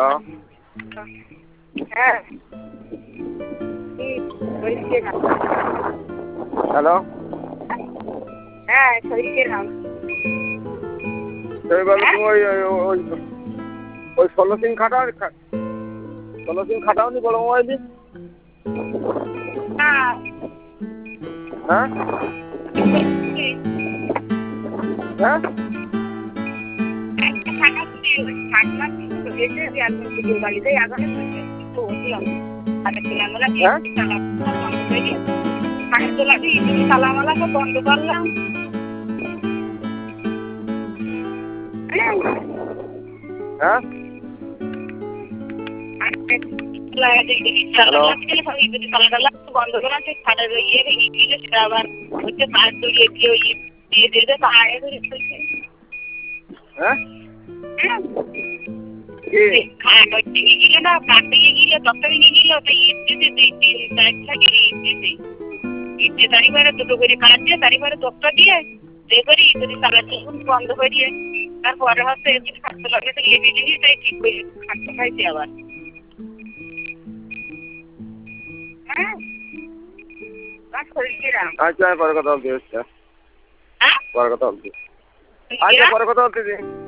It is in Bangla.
হ্যালো হ্যাঁ হ্যালো হ্যাঁ শরীরের নাম তুমি বলো তুমি ওই 16 সিং খাটাও 16 সিং খাটাওনি বড় মোবাইল দিয়ে হ্যাঁ হ্যাঁ তালামালা বন্ধ করলাম হ্যাঁ বন্ধ করা খাটা ইয়ে ভেঙে গিয়েছিল সেটা আবার হচ্ছে পাঁচ দিয়ে দিয়ে দিয়ে পায়ে ধরে হ্যাঁ গিয়ে না কাটতে গিয়ে ডক্টর নিয়ে গেল তাই ইচ্ছে তারিবারে দুটো করে কাজ দিয়ে তারিবারে ডক্টর দিয়ে এবারে যদি তারা যখন বন্ধ করে দিয়ে তারপরে হচ্ছে খাটতে লাগে তো ইয়ে বেরিয়ে তাই ঠিক করে খাটতে খাইছে আবার হ্যাঁ আচ্ছা পরে কথা বলতে পরে কথা বলতে আচ্ছা পরে কথা বলতে